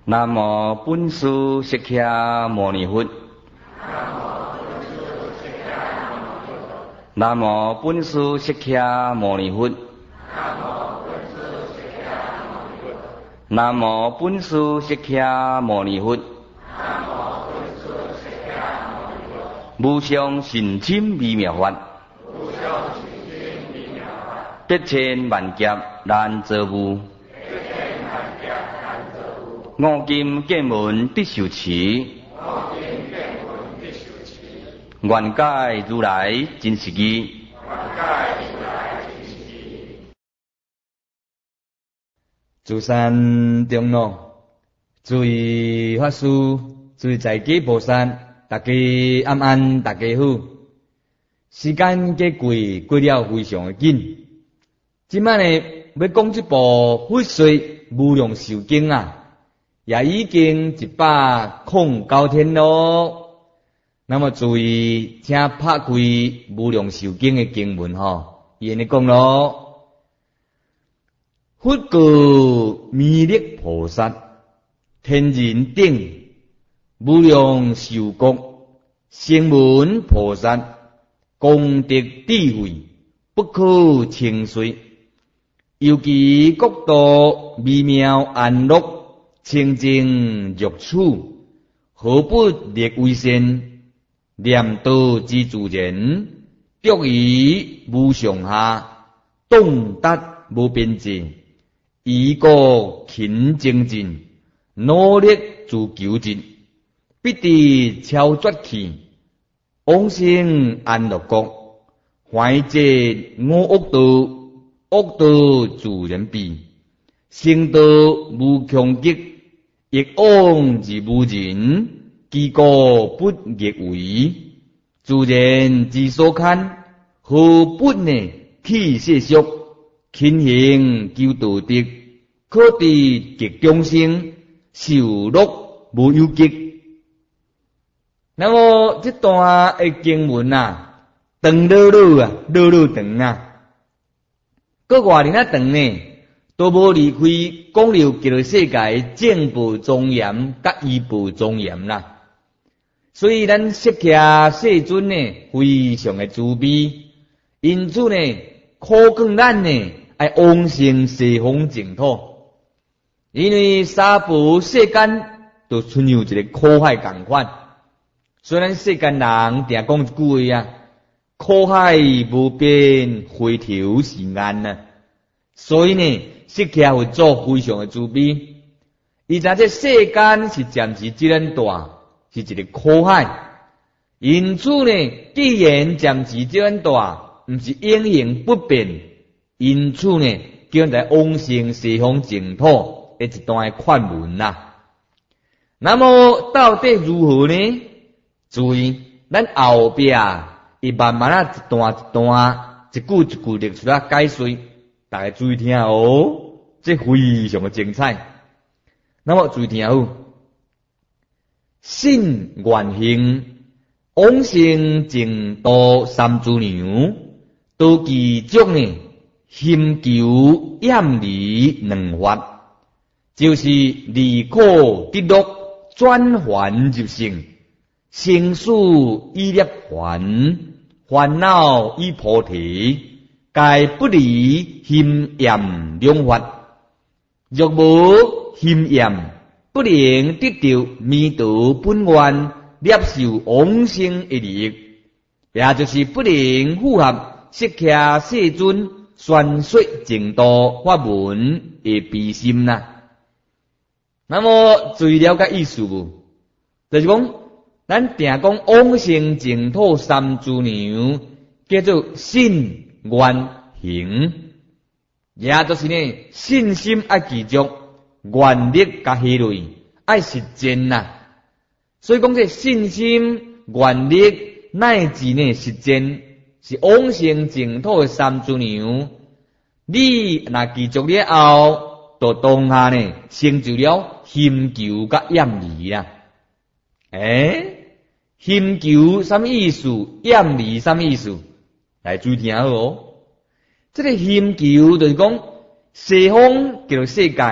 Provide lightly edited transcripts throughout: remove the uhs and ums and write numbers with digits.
南无本师释迦牟尼佛。南无本师释迦牟尼佛。南无本师释迦牟尼佛。无上甚深微妙法，百千万劫难遭遇。五金见闻必受持，愿解如来真实义。 诸山中路，诸位法师，诸位在家菩萨，大家安安，大家好。时间过了非常的紧。今晚呢，要讲这部《佛说无量寿经》啊，也已经109天咯。那么诸位，请拍开《无量寿经》的经文吼，伊安尼讲咯。佛告弥勒菩萨：天人等无量寿国，声闻菩萨功德智慧不可称说，尤其国度微妙安乐，清净如处，何不列为先？念道之自然，得于无上下，洞达无边际。以个勤精进，努力自求进，必得超绝去，往生安乐国。怀借我恶道，恶道自然避。圣道无穷极，亦往而无尽，其个不逆为。自然之所堪，何不呢？起世俗。勤行求道德，可得极众生，受乐无有极。那么这段的经文啊，长老长啊，个外面那长呢，都无离开讲了极乐世界正报庄严甲依报庄严啦。所以咱释迦世尊呢，非常的慈悲，因此呢，可劝咱呢。爱往生西方净土，因为三宝世间都存有一个苦海同款。虽然世间人定讲一句话啊，苦海无边，回头是岸啊。所以呢，释迦佛祖非常的慈悲，伊知这世间是暂时这样大，是一个苦海。因此呢，既然暂时这样大，不是永恒不变。因此呢，叫人来往生西方净土的一段劝文啦。那么到底如何呢？注意，咱后壁伊慢慢啊一段一段，一句一句列出来解说，大家注意听哦，这非常的精彩。那么注意听好，信愿行往生净土三资粮，都其中呢。心求厌离两法，就是离苦得乐，转还入圣，生死以涅槃，烦恼以菩提，皆不离心厌两法。若无心厌，不能得到弥陀本愿，接受往生的利益，也就是不能符合释迦世尊宣说净土法门的悲心啦。那么最了解意思无？就是讲，咱定讲往生净土三资粮，叫做信愿行，也就是呢信心爱记住，愿力甲迄类爱实践啦。所以讲这信心、愿力乃至呢实践。是往生净土的三资粮，你若记住了后，就当下呢成就了心求甲厌离啦。心求什么意思？厌离什么意思？来注意听好哦。这个心求就是讲西方极乐世界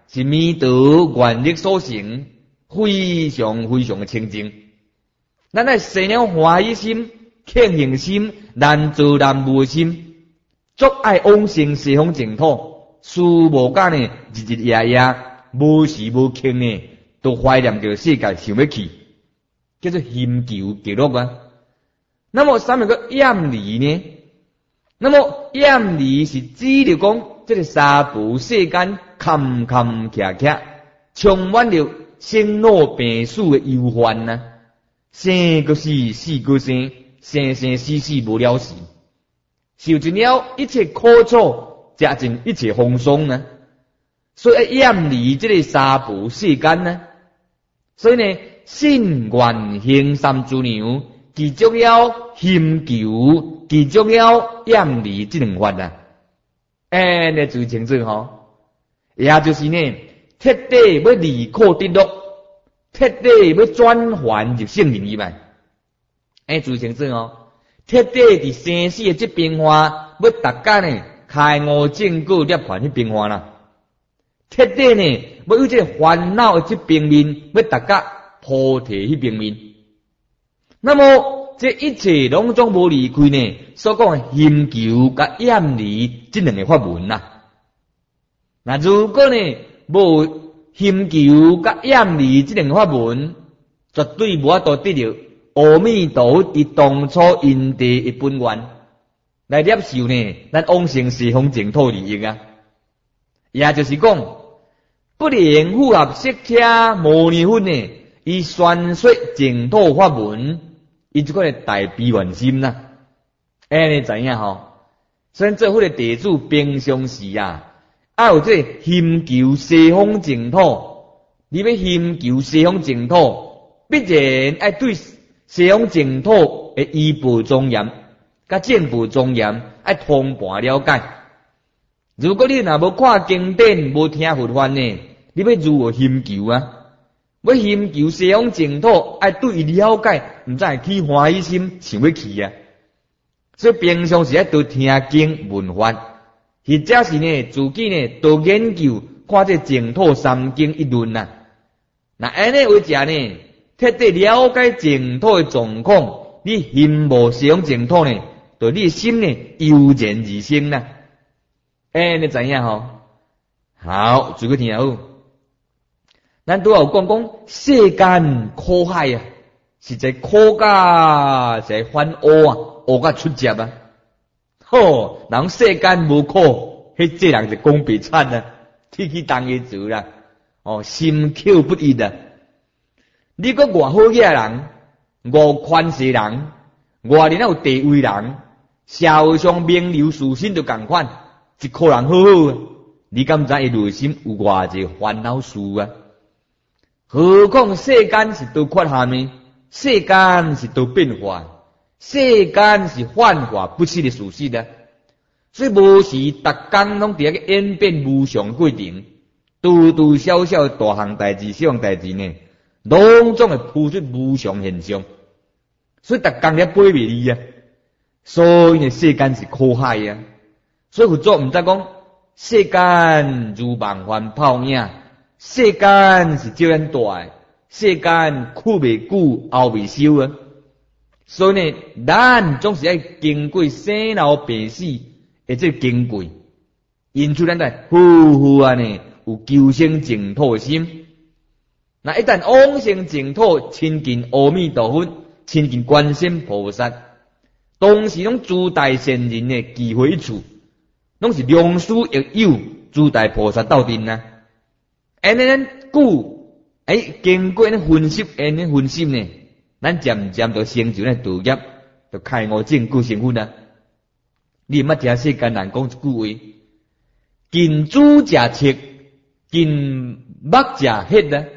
是弥陀愿力所成，非常非常的清净。咱来生了欢喜心、庆幸心、难做难无心，足爱往生西方净土，事无间呢，日日夜夜，无时无刻呢，都怀念着世界想要去，叫做心求极乐啊。那么什么个厌离呢？那么厌离是指着讲，这个三不世间坎坎坷坷，充满了生老病死的忧患呐。生个死，死个生，生生死死无了时，受尽了一切苦楚，食尽一切风霜呢。所以厌离这个三不世间呢。所以呢，信愿行三资粮，其中要心求，其中要厌离这两法啊。你最清楚吼，也就是呢，彻底要离苦得乐，彻底要转还入圣灵以外。最清楚哦，彻底伫生死的这变化，要大家呢开悟正果涅槃去变化啦。彻底呢，要有这烦恼的这边面，要大家菩提去边面。那么这一切拢总无离开呢，所讲的心求甲厌离这两个法门呐。那如果呢无心求甲厌离这两个法门，绝对无法度得到阿弥陀佛伫当初因地的本愿来接受呢，咱往生西方净土利益啊。也就是讲，不能符合释迦牟尼佛呢，伊宣说净土法门，伊就个大悲愿心呐。你知影吼？所以做佛的弟子平常时啊，要有这心求西方净土。你要心求西方净土，必然要对西方净土的依报庄严，甲正报庄严，要通盘了解。如果你若无看经典，无听佛法呢，你要如何心求啊？要心求西方净土，要对伊了解，毋才会起欢喜心，想要去啊。所以平常时要多听经闻法，或者是呢自己呢多研究，看这净土三经一论呐。那安尼为者呢，彻底了解净土的状况，你心无西方净土呢，对你的心呢悠然而生呐。你知影吼？好，注意听好。咱都有讲世间苦海啊，是在苦甲在翻乌啊，乌甲出汁啊。人世间无苦，这人就讲白惨啊，天去当个做啦。心口不一啊。你个外好嘢人，外权势人，外人有地位人，社会上名流士绅就共款。一个人好好啊，你敢知伊内心有偌济烦恼事啊？何况世间是多缺陷呢？世间是多变化，世间是幻化不实的事实啊！所以无时逐工拢伫个演变无常过程，拄拄小小的大项代志、小项代志呢，拢总会铺出无常现象。所以逐工咧背袂离啊！所以呢，世间是苦海啊！所以佛祖毋知讲，世间如梦幻泡影，世间是照样大，世间苦未久，后未休啊。所以呢，咱总是要经过生老病死，而这经过，因此咱在呼呼啊呢，有求生净土的心。那一旦往生净土，亲近阿弥陀佛，亲近观世音菩萨，当时拢诸大善人的机会一处。拢是良师益友，诸大菩萨斗阵啊！咱故经过分析，分析呢，咱渐渐就成就道业，就开悟正果成佛啊！你毋捌听世间人讲一句话：近朱者赤，近墨者黑啊！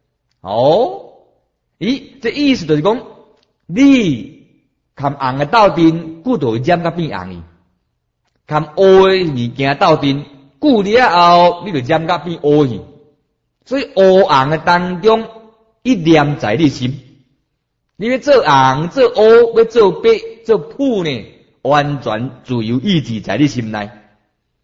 这意思就是讲，你含红的斗阵，骨头染甲变红去。含乌的物件斗阵，久了后，你就染甲变乌去。所以乌红的当中，一念在你心。你要做红、做乌、要做白、做普呢，完全自由意志在你心内。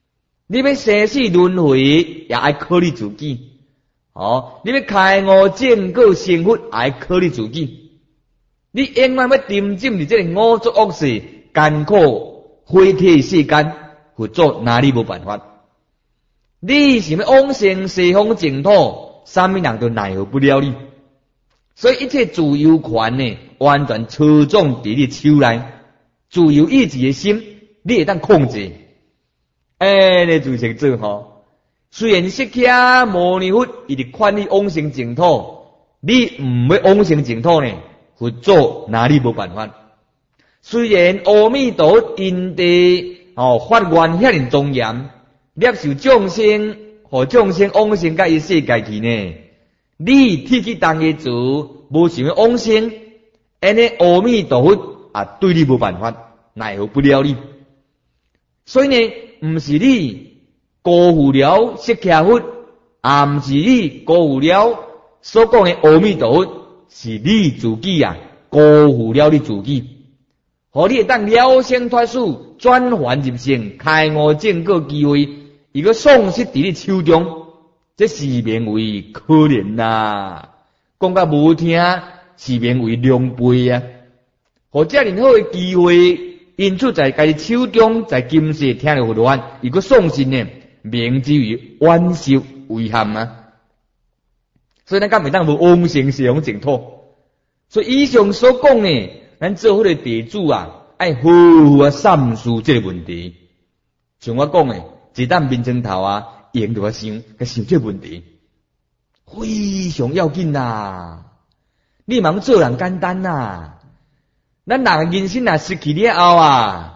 你要生死轮回，也爱靠你自己。你要开悟正果成佛，也爱靠你自己。你永远要沉浸伫这个五浊恶世艰苦灰体世间，佛祖哪里无办法？你想要往生西方净土，啥物人都奈何不了你。所以一切自由权呢，完全操纵伫你手内，自由意志的心，你会当控制。你就成做吼。虽然释迦牟尼佛伊伫劝你往生净土，你唔要往生净土呢，佛祖哪里无办法？虽然阿弥陀佛因地发愿遐尼庄严，接受众生，互众生往生甲伊世界去呢，你提起当个主，无想要往生，安尼阿弥陀佛对你无办法，奈何不了你。所以呢，毋是你辜负了释迦佛，也毋是你辜负了所讲的阿弥陀佛，是你自己辜负了你自己。互你会当了生脱死，转凡入圣，开悟正果机会，伊个丧失伫你手中，这是名为可怜呐。讲甲无听，是名为良辈啊。互遮尔好的机会，因出在家己手中，在今世听了佛法，伊个丧失呢，名之为惋惜遗憾啊。所以咱敢袂当无往生西方净土。所以以上所讲呢，咱做好个地主爱好好审视这个问题。像我讲的，一旦面前头用着想这个问题，非常要紧呐。你茫做人简单呐，咱人人生失去了后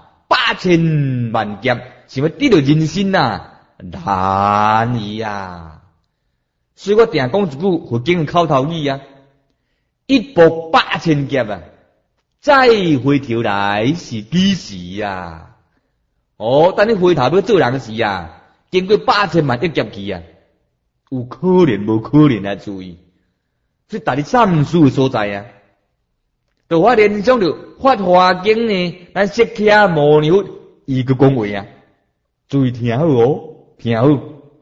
8000万劫，想要得到人生难易啊。所以我定讲一句佛经的口头语一步8000劫再回头来是几时等你回头要做人时经过8000万一劫去有可能无可能注意。所以大家审视的所在就我联想到法华经呢，咱释迦牟尼佛伊个讲话注意听好听好。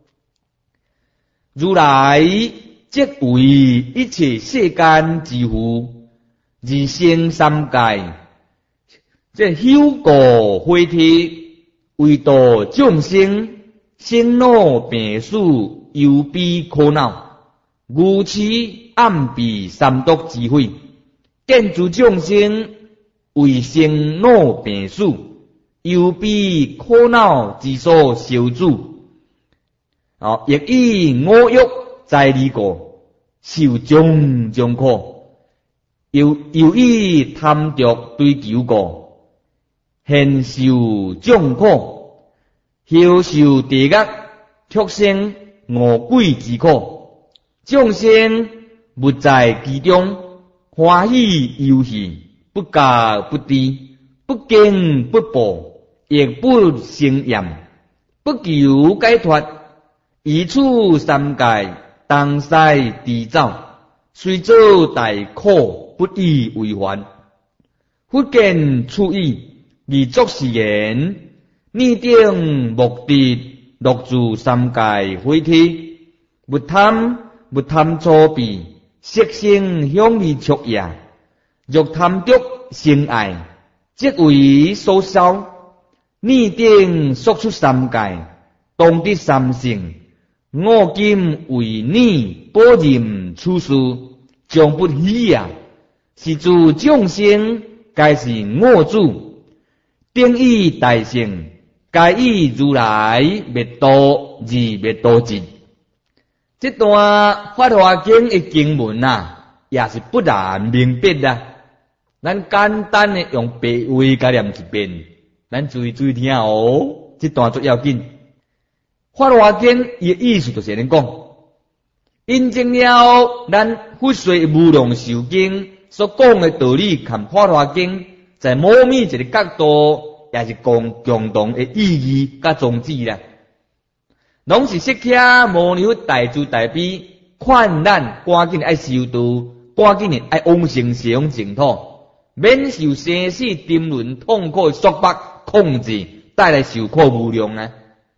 如来即为一切世间之父，而生三界，这修过慧体，为度众生，生老病死，忧悲苦恼，如此暗蔽三毒之慧，见诸众生为生老病死，忧悲苦恼之所受主。亦以五欲在离过，受种种苦；又以贪着追求过，现受种苦；后受地狱、畜生、恶鬼之苦。众生不在其中，欢喜游戏，不觉不知，不惊不怖，亦不生厌，不求解脱。以处三界，东西地走，虽做大苦，不以为烦。佛见处意，而作是言：拟定目的，落住三界慧体，不贪错避，色声香味触也。若贪着生爱，即为所烧。拟定说出三界，当得三性。我今为你保任处事，将不喜也。是诸众生，皆是我主，定以大乘，皆以如来灭度而灭度尽。这段法华经的经文也是不难明白咱简单的用白话概念一遍，咱注意听这段最要紧。法华经伊意思就是安尼讲，印证了咱佛说无量寿经所讲的道理，看法华经在某某一个角度，也是共同的意义甲宗旨拢是释迦牟尼佛大慈大悲，劝咱赶紧爱修道，赶紧的爱往生西方净土，免受生死沉沦痛苦的束缚控制，带来受苦无量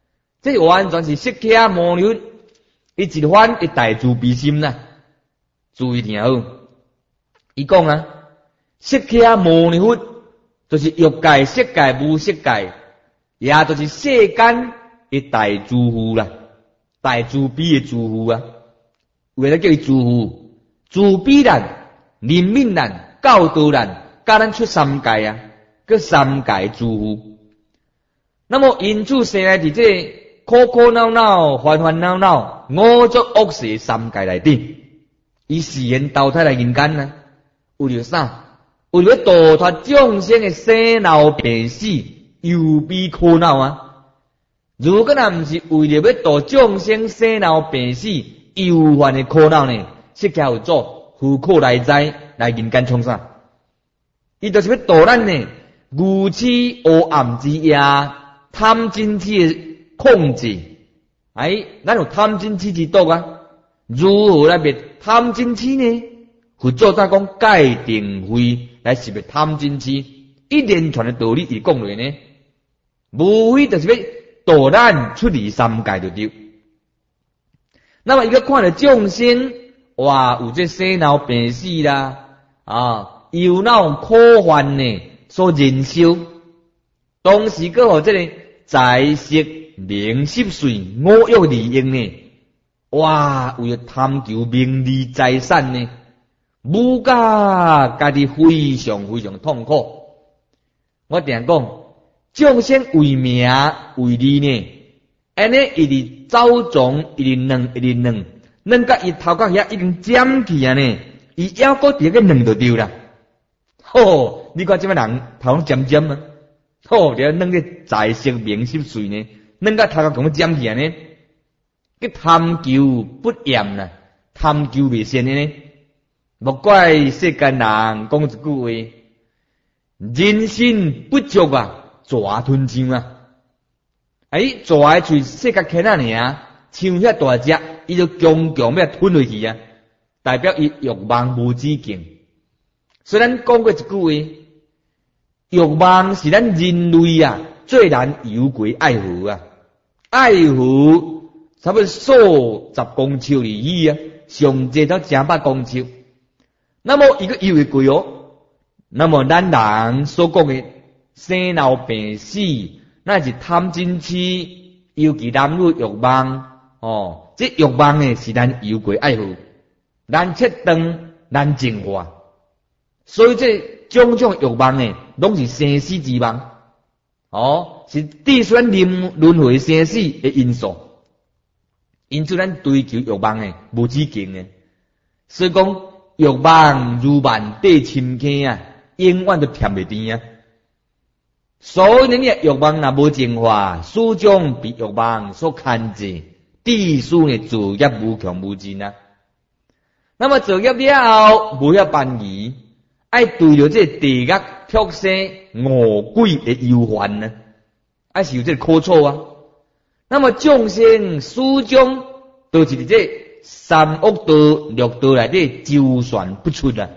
这完全是释迦牟尼伊一番一大慈悲心啦。注意听好，伊讲啊，释迦牟尼佛就是欲界、色界、无色界，也就是世间一大慈父啦，大慈悲的慈父啊。为了叫伊慈父，慈悲咱、怜悯咱、教导咱，教咱出三界啊，叫三界慈父。那么因此生来伫这苦苦恼恼、烦烦恼恼、五浊恶世三界内底，伊自然投胎来人间啊。为了啥？为了度脱众生的生老病死、忧悲苦恼啊！如果若毋是为了要度众生生老病死、忧患的苦恼呢，释迦有做苦苦来哉来人间创啥？伊就是要度咱呢，愚痴黑暗之夜、贪嗔痴的控制。咱有贪嗔痴之毒啊！如何来灭贪嗔痴呢？佛祖在讲戒定慧来识别贪嗔痴，一连串的道理伊讲落呢，无非就是要导咱出离三界就对。那么伊个看到众生，哇，有这生老病死啦，忧恼苦患呢，所忍受，同时佫互这个财色名食睡五欲利益呢，哇，为了贪求名利财产呢。无甲家己非常非常痛苦。我定讲，众生为名为利呢，安尼一直走总，一直两，两甲伊头壳遐已经尖去啊呢，伊还阁伫个两就丢啦。吼，你看这摆人头尖尖啊，吼，了两个财色名食睡呢，两甲头壳咁尖去啊呢，佮贪求不厌啦，贪求未善的呢。莫怪世间人讲一句话，人心不足啊，蛇吞象啊。蛇的喙世界开那尔，像遐大只，伊就强强要吞落去啊，代表伊欲望无止境。虽然讲过一句话，欲望是咱人类啊最难游过爱河啊，爱河差不多数10公尺而已啊，上济到成百公尺。那么一个游会过哦，那么咱人所讲的生老病死，那是贪嗔痴，尤其男女欲望这欲望呢是咱游过爱护，难切断，难净化，所以这种种欲望呢，拢是生死之望，是致选轮回生死的因素。因此咱追求欲望呢无止境的，所以讲欲望如万底深坑啊，永远都填袂甜啊。所有人的欲望若无净化，始终被欲望所牵制，致使呢造业无穷无尽啊。那么造业了后，无遐办义，爱对着这地狱、畜生、恶鬼的忧患呢，爱是有这苦楚啊。那么众生始终都是这三恶道、六道内底周旋不出啊。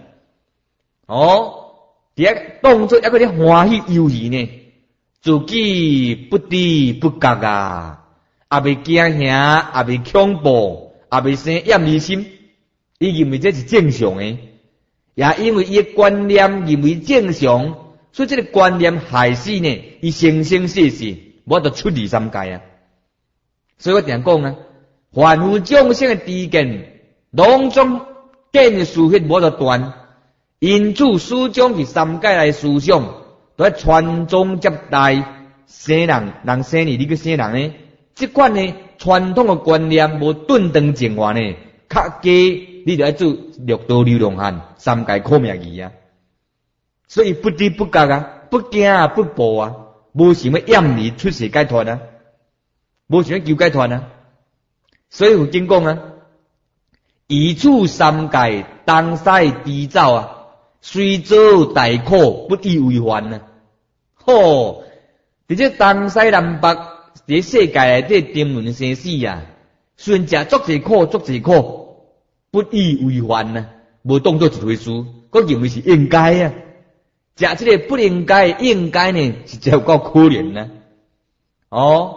第一动作一个咧欢喜忧疑呢，自己不知不觉啊，也未惊吓，也未恐怖，也未生厌离心，伊认为这是正常的，也因为伊的观念认为正常，所以这个观念害死呢，伊生生世世无得出离三界啊。所以我定讲啊，凡夫众生的知见，拢总见思迄无得断，因此始终伫三界内思想，都在传宗接代，生人生你个生人呢，这款呢传统的观念无顿顿净化呢，较加你就要做六道流浪汉，三界苦命鱼啊。所以不知不觉啊，不惊啊，不怖啊，无想要厌离出世解脱啊，无想要求解脱啊。所以有经讲啊，移处三界，东西直走啊，虽遭大苦，不以为烦啊。伫这东西南北，伫世界内底颠轮生死啊，虽然食足济苦，足济苦，不以为烦啊，无当作一回事，我认为是应该啊。食这个不应该，应该呢是真有够可怜啊。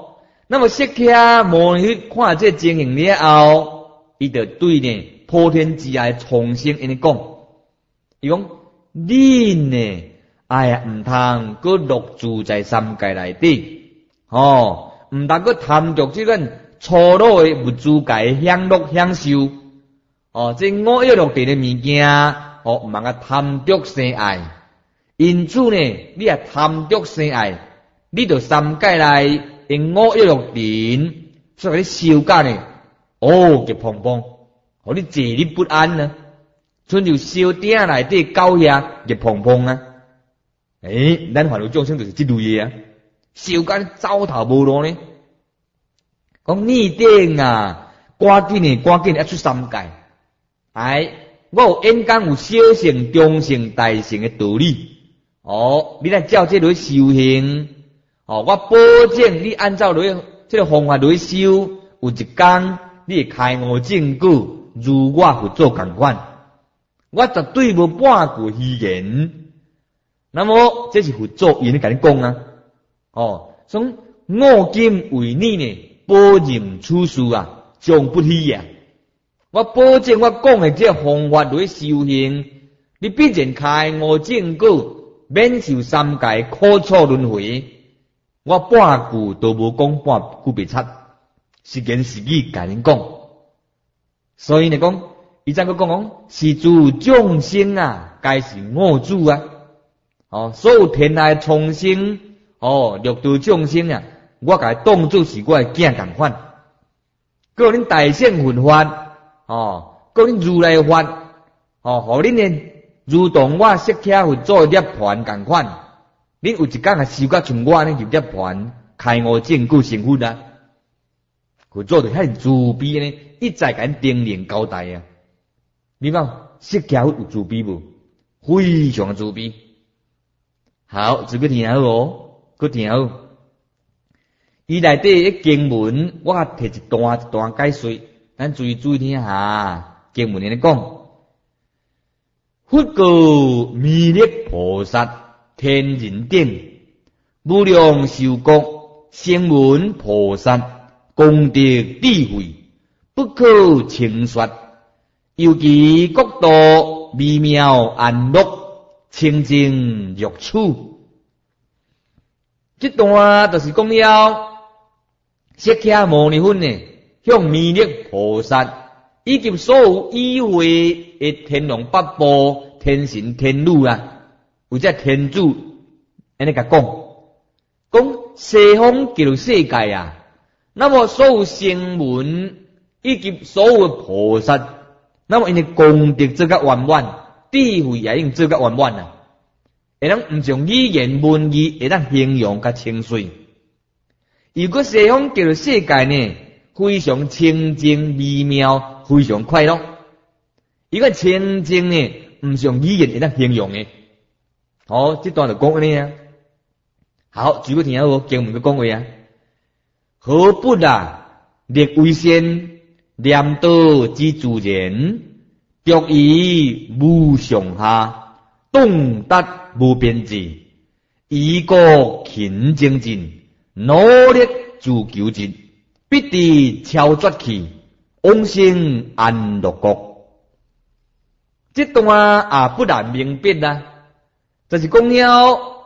那么释迦牟尼去看这情形了后，伊就对呢普天之下重新安尼讲，伊讲你呢，哎呀，唔通搁落住在三界内底，唔通搁贪着这个粗鲁的物质界享乐享受，这五欲六尘的物件，唔通个贪着生爱。因此呢，你也贪着生爱，你就三界内的五欲六尘，所以你修甲呢，急碰碰，互你坐立不安呢。像就烧鼎内底狗遐热碰碰啊！咱凡夫众生就是这类嘢啊，烧甲走投无路呢。讲你顶啊，赶紧要出三界。我有演讲有小乘、中乘、大乘的道理。你来照这类修行，我保证你按照这个方法来修，有一天你会开悟证据，如我佛祖同款。我绝对无半句虚言。那么这是佛祖因咧甲你讲啊。所以我今为你呢保任处事啊，将不虚啊。我保证我讲的这方法来修行，你必然开悟证据，免受三界苦楚轮回。我半句都无讲，半句别插，是言是语甲恁讲。所以呢讲。伊再个讲是诸众生啊，皆是我主啊！所有天下众生，六道众生啊，我甲当作是我的囝同款。个恁大乘佛法，个恁如来法，互恁呢如同我释迦佛祖涅槃同款。恁有一天啊，修甲像我呢入涅槃，开悟证据成佛啊！佛祖就遐慈悲呢，一再甲恁叮咛交代啊！你讲释迦佛有慈悲无？非常慈悲。好，这个听好佮听好。伊内底一经文，我摕一段解说，咱注意听下。经文里讲，佛告弥勒菩萨，天人顶，无量寿国，声闻菩萨，功德智慧，不可轻说。尤其国度微妙安乐，清净玉处。这段就是讲了释迦牟尼佛呢，向弥勒菩萨以及所有以外的天龙八部、天神天女啊，或者天主，安尼甲讲西方极乐世界啊，那么所有声闻以及所有的菩萨。那么因的功德做甲圆满，智慧也应做甲圆满啊！会当毋像语言文字会当形容甲清水。如果西方极乐世界呢，非常清净微妙，非常快乐。一个清净呢，毋像语言会当形容的。这段就讲安尼啊。好，举个听好，经文个讲话啊。何不啊，列为先。念道之自然，独以无上下，洞达无边际，以个勤精进，努力自求进，必得超绝去，往生安乐国。这段不难明白啦，就是讲了，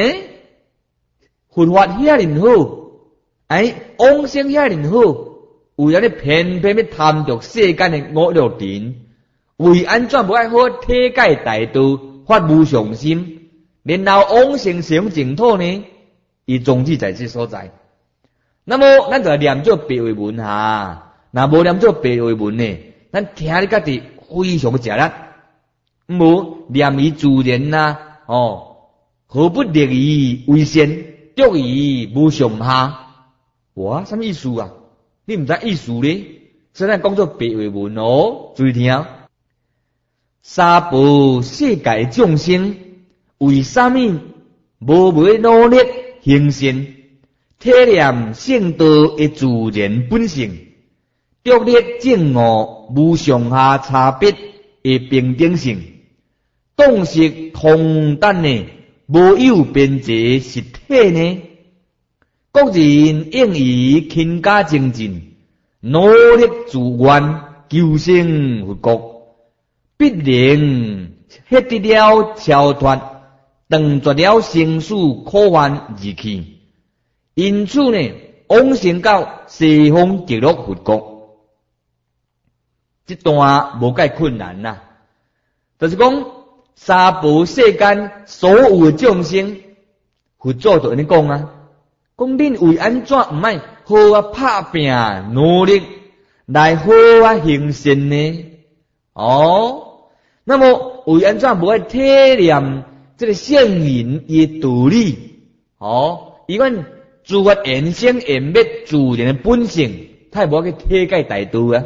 佛法遐尼好，往生遐尼好。为了你偏偏要贪着世间的五六尘，为安怎无爱好体解大道，发无上心，然后往生成净土呢？伊宗旨在这所在。那么咱就念做白话文哈，若无念做白话文呢，咱听你家己非常的食力，无念以自然呐，何不立以为先，独以无上下？哇，什么意思啊？你唔知意思咧，所以咱讲做白话文注意听。三宝世界众生，为什么无努力行善，体验圣道的自然本性，独立正悟无上下差别的平等性，洞悉同等的无有边际实体呢？ 各人应以勤加精进，努力自愿，求生佛国，必能获得了超脱，断绝了生死苦患而去。因此呢，往生到西方极乐佛国，这段无介困难呐。就是讲，三宝世间所有的众生，佛祖就安尼讲啊，讲恁为安怎唔爱好啊拍拼努力来好啊行善呢？那么为安怎无爱体验这个圣人伊道理？伊讲自发缘生缘灭自然的本性，他无去体解大道啊。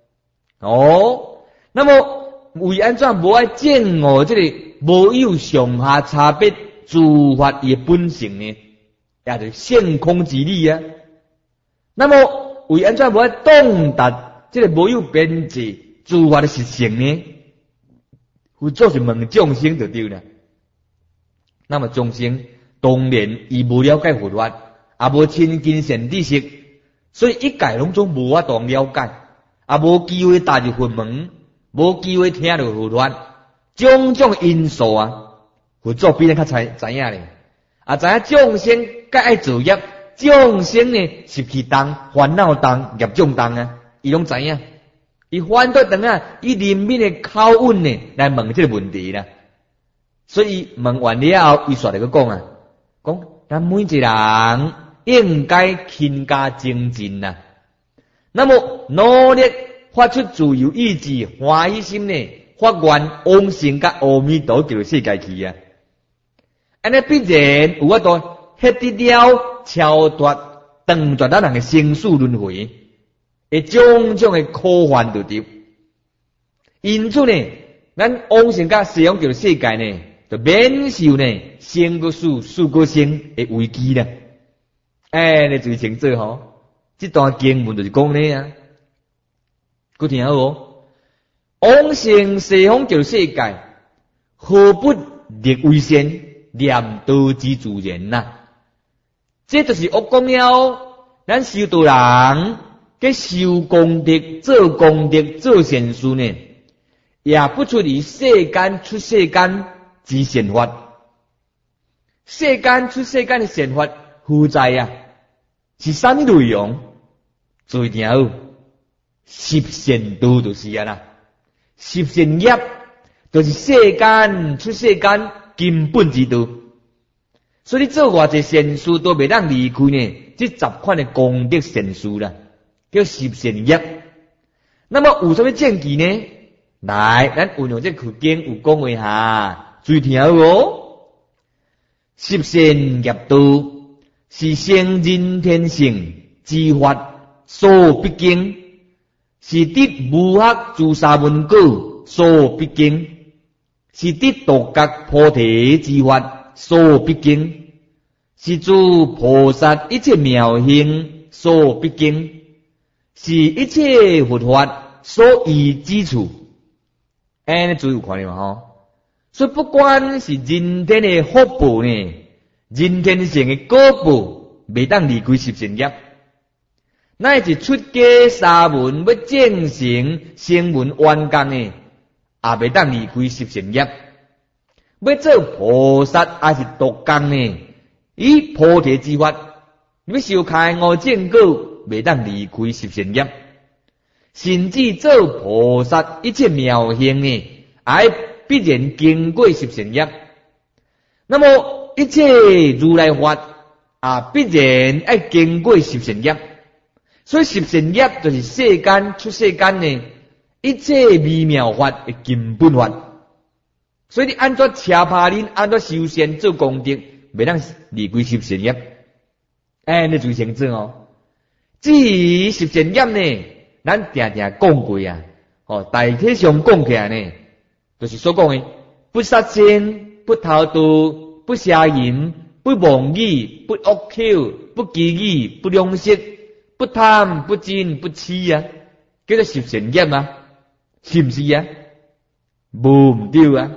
那么为安怎无爱证悟这个无有上下差别自发伊的本性呢？也就是性空之理啊。那么为安怎无爱洞达这个无有边际自发的实性呢？佛祖是问众生就对了。那么众生当然伊无了解佛法，也无亲近善知识，所以一概拢总无法度了解，也无机会踏入佛门，无机会听到佛法，种种因素啊，佛祖比咱较知影咧。知影众生该爱造业，众生呢习气重、烦恼重、业障重啊，伊拢知影。伊反倒等啊，伊人民的口吻呢来问这个问题啦。所以问完了后，伊煞来个讲啊，讲咱每一个人应该勤加精进呐。那么努力发出自由意志、欢喜心呢，发愿往生甲阿弥陀佛世界去啊。安尼必然有法度获得了超脱、断绝咱人的生死轮回，会种种的苦患就对。因此呢，咱往生甲西方极乐世界呢，就免受呢生个死、死个生的危机啦。你最清楚吼，这段经文就是讲呢啊。佮听好，往生西方极乐世界，何不立为先？念道之自然呐，这就是我讲了，咱修道人给修功德、做功德、做善事呢，也不出于世间出世间之善法。世间出世间的善法负债啊，是啥物内容？注意听好，十善道就是啊啦，十善业就是世间出世间根本之道，所以你做偌济善事都袂当离开呢，这10款的功德善事啦，叫十善业。那么有什么证据呢？来，咱运用这句经有讲话下，注意听哦。十善业道是圣人天性之法所必经，是得无学自沙门果所必经。是得独觉菩提之法所必经，是诸菩萨一切妙行所必经，是一切佛法所依之处。你注意有看到嘛？所以不管是人天的福报呢，人天性的果报，未当离开十善业。乃是出家沙门要证成声闻圆觉呢，也未当离开十善业。要做菩萨还是独觉呢？以菩提之法，要修开悟正果，未当离开十善业。甚至做菩萨一切妙行呢，也必然经过十善业。那么一切如来法必然要经过十善业。所以十善业就是世间出世间呢一切微妙法的根本法。所以你按照车拍恁，按照修善做功德，袂当离开十善业。你最清楚哦。至于十善业呢，咱定定讲过啊。大体上讲起来呢，就是所讲的不杀生、不偷盗、不邪淫、不妄语、不恶口、不绮语、不两舌、不贪、不嗔、不痴啊，叫做十善业啊，是不是啊？无唔对啊。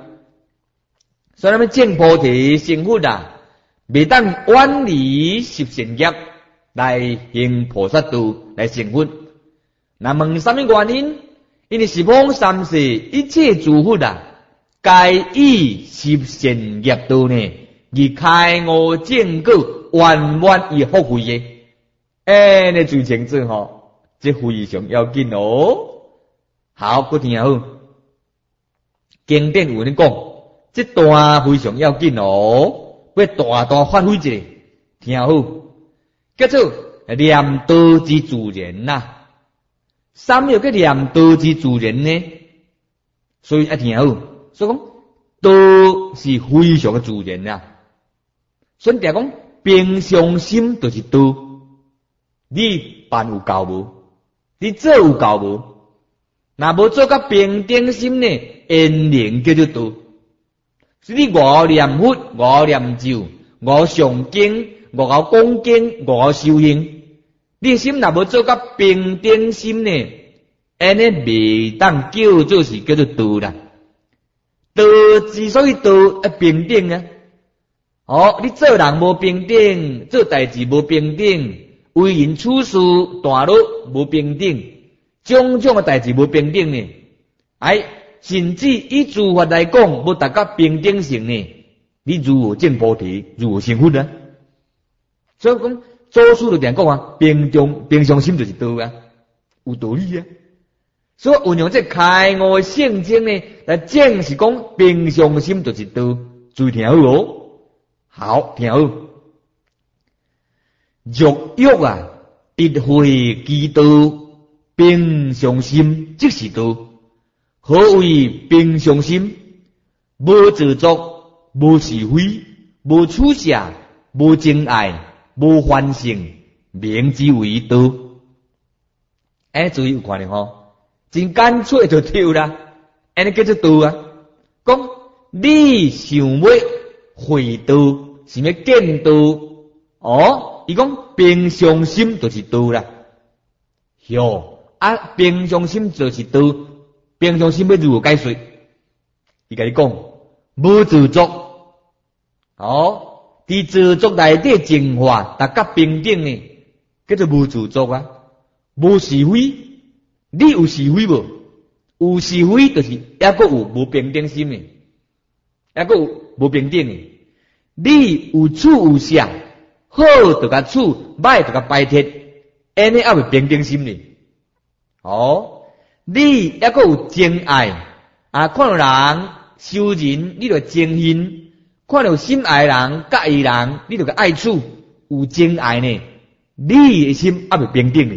所以咱们证菩提成佛啊，未当远离十善业， 来行菩萨道来成佛。那问什么原因？因为十方三世一切诸佛啊，皆以十善业道呢，而开悟正果，完完以后悔的。你最清楚吼，这非常要紧哦。好，不听好。经典有人讲，这段非常要紧哦，要大大发挥一下，听好。叫做念道之自然呐。什么叫念道之自然呢？所以听好，所以讲道是非常的自然呐。所以定讲平常心就是道，你办有够无？你做有够无？若无做到平等心呢，因缘叫做道。所以你我念佛，我念咒，我上经，我讲经，我修行，你心若无做到平等心呢，安尼未当叫做是叫做道啦。道之所以道平等啊，你做人无平等，做代志无平等，为人处事大路无平等，种种的代志无平等呢。甚至以诸法来讲，无达到平等性呢，你如何证菩提，如何成佛啊？所以讲，祖师就定讲啊，平常心就是道啊，有道理啊。所以运用这开悟的圣经呢，来证实讲平常心就是道，注意听好哦。好，听好。若欲啊，必会其道，平常心即是道。何为平常心？无自作，无是非，无取舍，无情爱，无欢性，名之为道。注意有看咧吼，真干脆就对啦，安尼叫做道啊。讲你想要会道，想要见道，伊讲平常心就是道啦。平常心就是道。平常心要如何解说？伊甲你讲，无自作，伫自作内底净化，大家平等呢，叫做无自作啊。无是非，你有是非无？有是非就是还阁有无平等心呢，还阁有无平等呢。你有处有舍，好就甲处，歹就甲摆脱，安尼还未平等心呢。你还阁有真爱看到人修人，你就真心；看到心爱人、介意人，你就个爱处，有真爱呢。你的心还未平等呢。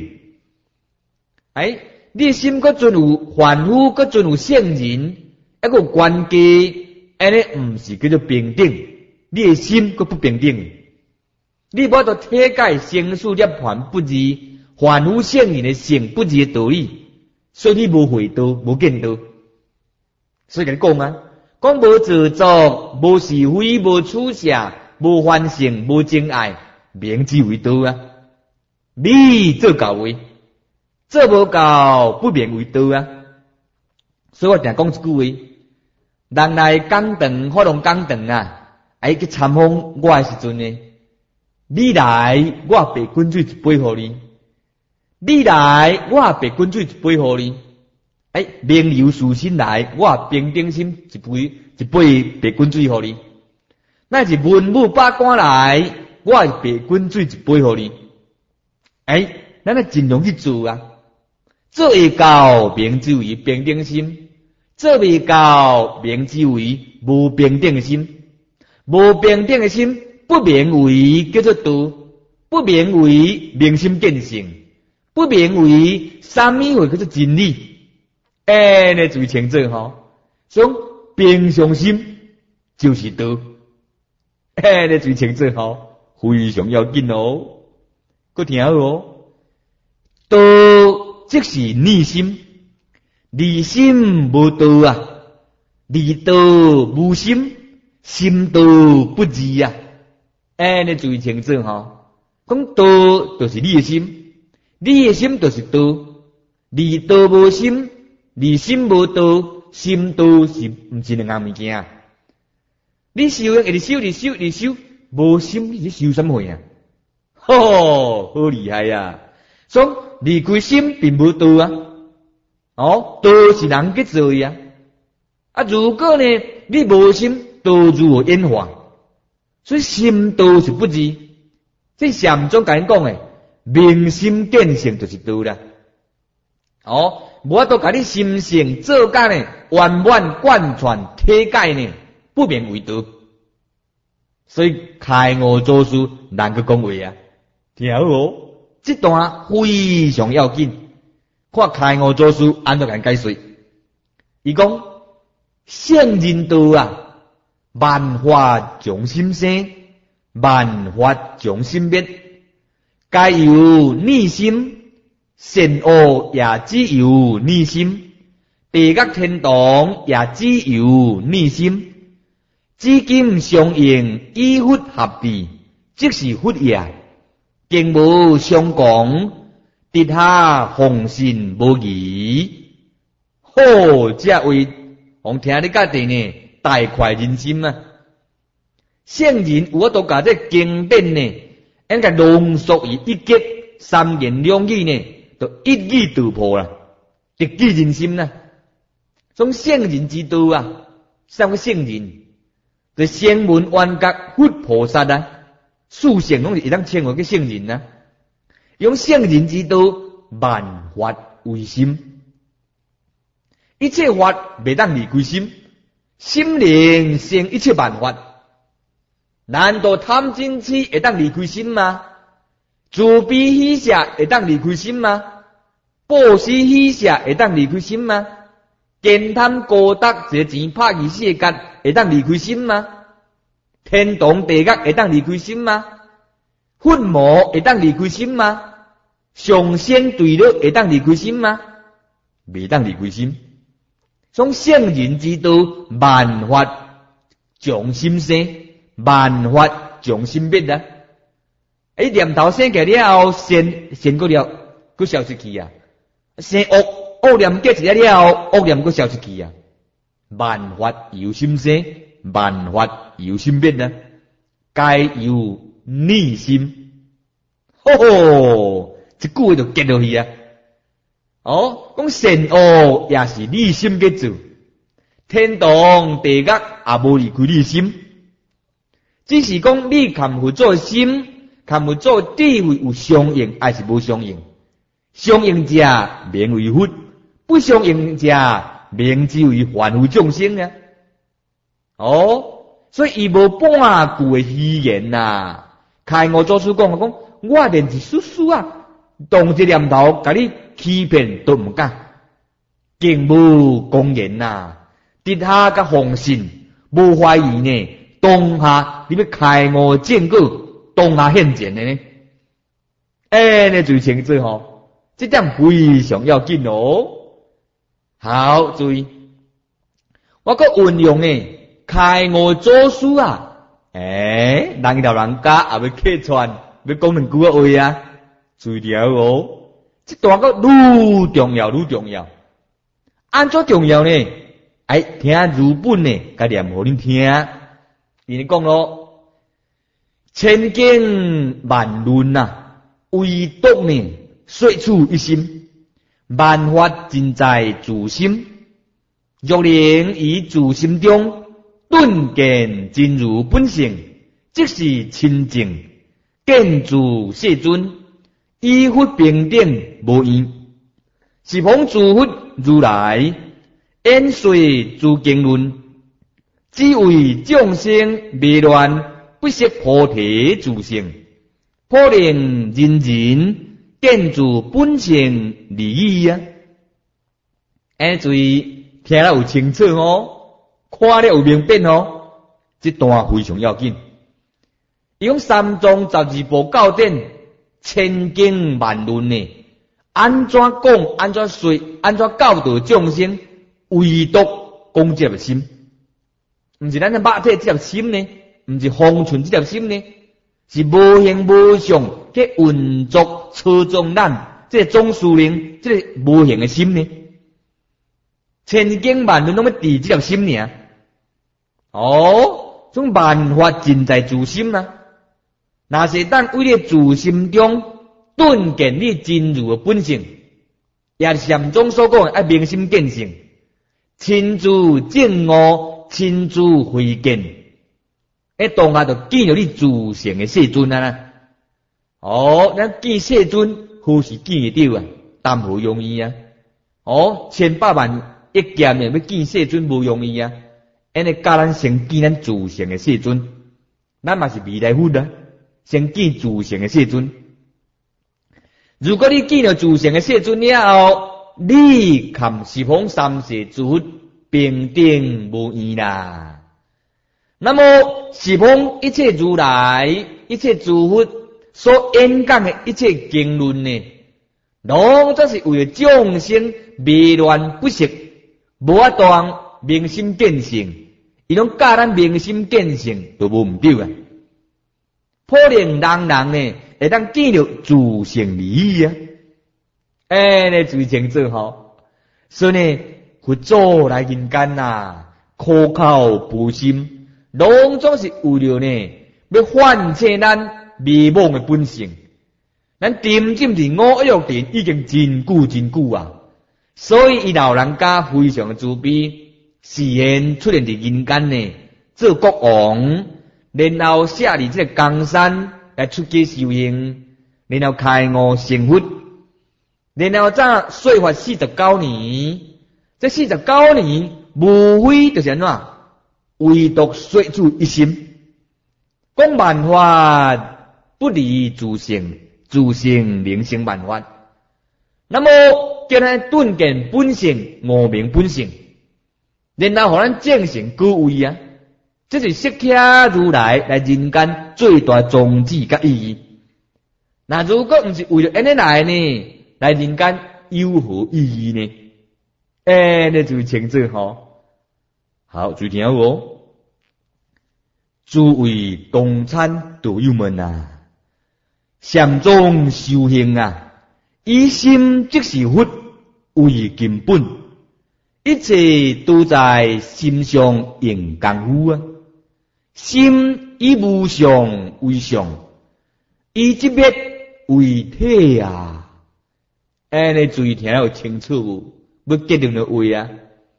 你的心阁准有凡夫，阁准有圣人，还阁有关系，安尼毋是叫做平等。你的心阁不平等。你无得体解生死涅槃不二，凡夫圣人的性不二的道理。所以你无会道，无见道，所以甲你讲啊，讲无自作，无是非，无取舍，无欢性，无真爱，名之为道啊。你做到位，做无到不名为道啊。所以我定讲一句话：人来讲长，发动讲长啊，去参访我的时阵呢，你来，我白滚水一杯互你。你来，我白滚水一杯互你。名流殊心来，我平等心一杯白滚水互你。那是文武百官来，我白滚水一杯互你。咱尽量去做啊，做会到名之为平等心，做未到名之为无平等的心。无平等的心，不名为叫做道，不名为明心见性。不名为什么会叫做真理？你最清楚吼。所以平常心就是道。你最清楚吼，非常要紧哦。搁听好哦。道即是逆心，离心无道啊，离道无心，心道不二啊。你最清楚吼。讲道就是你的心。你的心就是道，离道无心，离心无道，心道是毋是两样物件？你修一直修，无心你是修什么呀？ 好厉害呀！说离开心并无道啊，道是人去做呀。如果呢你无心，道如何演化？所以心道是不二。这禅宗甲因讲诶，明心见性就是道啦。无都甲你心性做甲呢，圆满贯穿体解呢，不免为道。所以开悟祖师难去讲话啊，听好哦。这段非常要紧，看开悟祖师安怎甲解说。伊讲圣人道啊，万法从心生，万法从心灭，皆由内心。善恶也只有内心，地狱天堂也只有内心。至今相应，以佛合地，即是佛也。经无相共，直下奉信无疑。好，这位我听你家己呢，大快人心啊！圣人有法度把这经典呢，应该浓缩于一节三言两语呢。就一语道破啦，直击人心啦。从圣人之道啊，三个圣人，就声闻缘觉佛菩萨啊，四圣拢是一当称为个圣人啊。用圣人之道，万法为心，一切法袂当离开心，心灵胜一切万法。难道贪嗔痴会当离开心吗？自悲喜舍会当离开心吗？布施喜舍会当离开心吗？奸贪高德这钱拍去世界会当离开心吗？天堂地狱会当离开心吗？愤魔会当离开心吗？上仙对乐会当离开心吗？未当离开心。从圣人之道，万法从心生，万法从心灭啊！念头生起了后，先过了，佫消失去啊！生恶念结一了后，恶念佫消失去啊！万法由心生，万法由心灭啊！皆由内心。这句话就结落去啊！讲善恶也是内心嘅做，天堂地狱也无离开内心，只是讲你含有做心。看有做地位有相应还是无相应？相应者名为佛，不相应者名之为凡夫众生啊！所以伊无半句的虚言呐。开悟祖师讲，我连是叔叔啊，动一念头，甲你欺骗都唔敢，更无公言呐。直下甲奉信，无怀疑呢。当下你要开悟正果。当下现前的呢？你最清楚吼，这点非常要紧哦。好，注意，我个运用呢，开悟祖师啊，人老人家也要客串，要讲两句话啊，注意了哦。这段个愈重要愈重要，安怎重要呢？听儒本呢，甲念互恁听，你讲咯。千经万论呐，唯独呢说出一心，万法尽在自心。若能于自心中顿见真如本性，即是清净，见自世尊，依佛平等无异，是奉诸佛如来演说诸经论，只为众生未乱。不识菩提自性，普令人人见自本性利益啊！注意听了有清楚看了有明白这段非常要紧。用三藏十二部教典，千经万论呢，安怎讲，安怎说，安怎教导众生，唯独讲这个心，不是咱的肉体这粒心呢？唔是方寸这粒心呢，是无形无相去运作操纵咱这个总司令，这个无形的心呢。千经万论拢要治这粒心呢。种万法尽在自心啊。 若是当为你自心中顿见你真如的本性，也是禅宗所讲的爱明心见性，亲自证悟，亲自会见，当下就见到你自性的世尊啊！咱见世尊，何时见得到啊？但无容易啊！千百万一剑要见世尊无容易啊！安尼教咱先见咱自性的世尊，咱嘛是未来佛啊！先见自性的世尊。如果你见到自性的世尊了后，你含十方三世诸佛平等无异啦。那么十方一切如来、一切诸佛所演讲的一切经论呢，拢则是为了众生迷乱不识，无法当明心见性，伊拢教咱明心见性，都无毋对啊。可能人呢，会当见到自性理啊，你最清楚吼。所以呢，佛祖来人间呐，苦口婆心，拢总是为了呢，要唤醒咱迷惘的本性。咱沉浸伫五欲殿已经真久真久啊，所以伊老人家非常的慈悲，示现出现伫人间呢，做国王。然后下里这个江山来出家修行，然后开悟成佛，然后再说法49年。这49年无非就是安怎，唯独说出一心，讲万法不离自性，自性明成万法。那么叫咱顿见本性，悟明本性，然后互咱正成果位啊。这是释迦如来来人间最大宗旨甲意义。那如果不是为了安尼来呢，来人间有何意义呢？你就清楚吼。好，注意听哦。诸位共参道友们啊，禅宗修行啊，以心即是佛为根本，一切都在心上用功夫啊。心以无相为相，以即灭为体啊！你注意听有清楚无？要结论的话啊！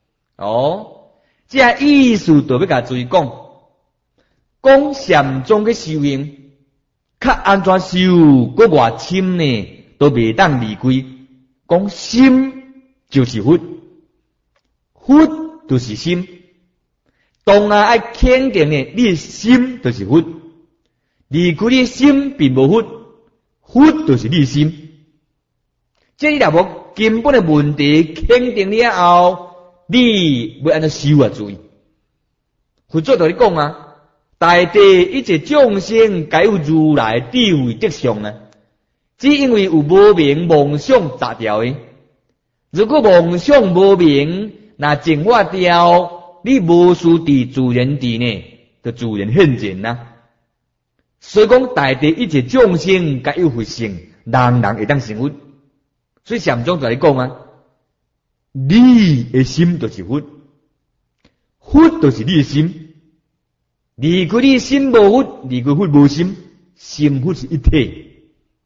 这意思就要甲注意讲，讲禅宗嘅修行，较安怎修，佮偌深呢，都袂当离开。讲心就是佛，佛就是心。当然爱肯定呢，你的心就是佛，离开你的心并无佛，佛就是你的心。这你若无根本的问题肯定了后，你要安怎修啊？注意，佛祖同你讲啊，大地一切众生皆有如来智慧德相啊，只因为有无明妄想杂掉的。如果妄想无明，那净化掉。你无事伫自然地呢，就自然现前呐。所以讲，大地一切众生皆有佛性，人人会当成佛。所以禅宗就来讲啊，你的心就是佛，佛就是你的心。离开你的心无佛，离开佛无心，心佛是一体。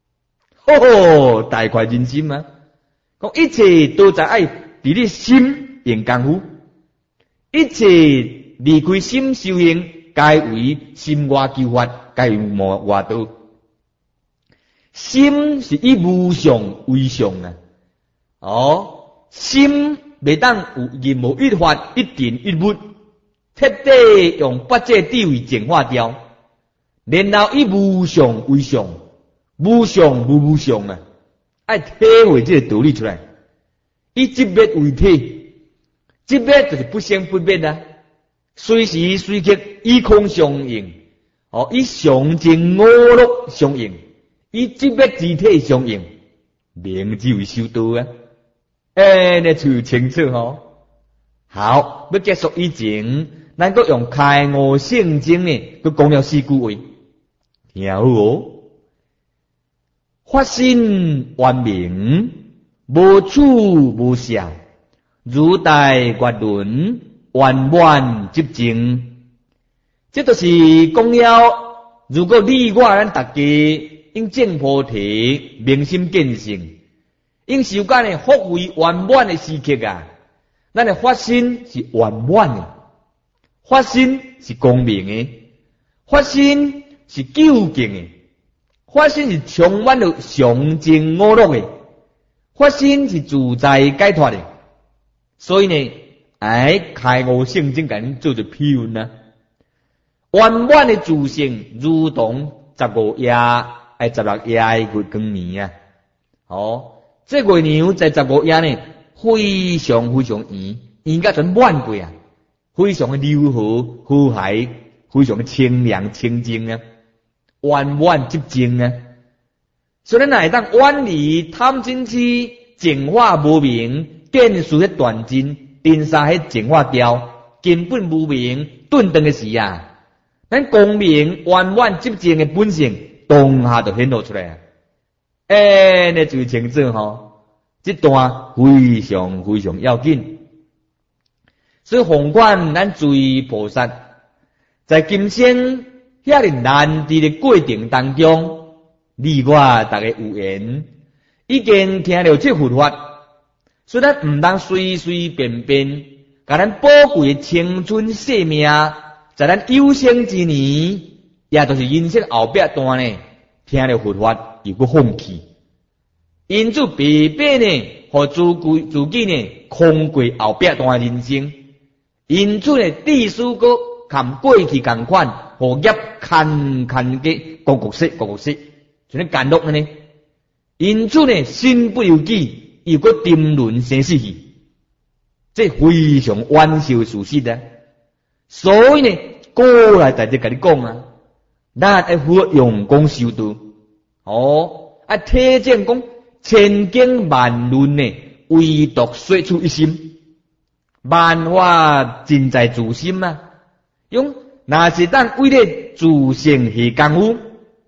大快人心啊！讲一切都在爱伫你心用功夫。一切离开心修行，该为心外求法，该用外道。心是以无相为相啊！心袂当有任何一法一定一物，彻底用八界智慧净化掉，然后以无相为相，无相无相啊！爱体会这个道理出来，以即灭为体。即灭就是不生不灭啊，随时随刻以空相应，以常净我乐相应，以即灭之体相应，明智为修道啊！那就清楚吼。好，要结束以前，咱阁用开悟圣经呢，阁讲了4句话，听好哦。法身圆明，无处无相。如大月轮，圆满寂静，这就是讲了如果你我咱大家应证菩提，明心见性，应受感的福慧圆满的时刻啊，咱的发心是圆满的，发心是光明的，发心是究竟的，发心是充满了常净我乐的，发心是自在解脱的。所以呢，开悟圣经甲恁做做批论啊，圆满的自性如同15夜16夜的月光年啊。这月娘在15夜呢，非常非常圆，圆甲全满过啊，非常的柔和和谐，非常的清凉清净啊，圆满寂静啊。所以咱会当远离贪嗔痴，净化无明。见识迄断尽，定沙迄净化掉，根本无明顿顿的时啊，咱光明圆满寂静的本性，当下就显露出来啊！那就是清净吼，这段非常非常要紧。所以宏观咱诸位菩萨，在今生遐个难题的过程当中，你我大家有缘，已经听了这佛法。所以咱唔当随随便便，甲咱宝贵的青春生命，在咱有生之年，也就是人生后壁段呢，听了佛法又搁放弃，因此白白呢，互自己呢空过后壁段人生，因此呢，地书搁含过去共款，互业牵嘅各色，就咧干落呢，因此呢，身不由己。又搁沉沦生死去，这非常惋惜的事实啊！所以呢，过来在这甲你讲啊，咱要好用功修道，体证讲千经万论呢，唯独说出一心，万法尽在自心啊！用那是咱为了自性下功夫，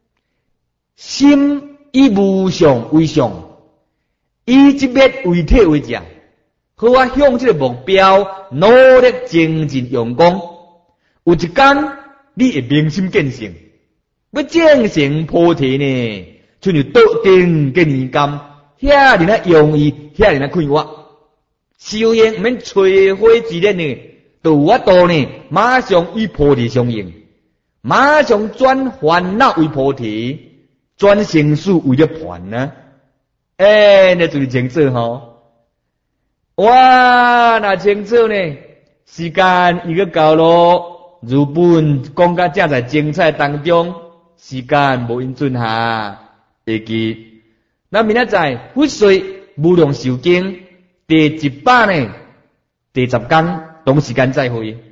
心以无相为相。以即灭为体为正，好啊！向这个目标努力精进用功，有一天你会明心见性，要证成菩提呢，就要笃定个年间，遐人啊容易，遐人啊快活。修行唔免吹灰之力呢，就有法度呢，马上与菩提相应，马上转烦恼为菩提，转生死为了盘啊！那就是清楚吼。哇，那清楚呢？时间一个到咯，如本讲甲正在精彩当中，时间无因准下，会记。那明仔载佛说无量寿经第100呢，第10讲，同时间再会。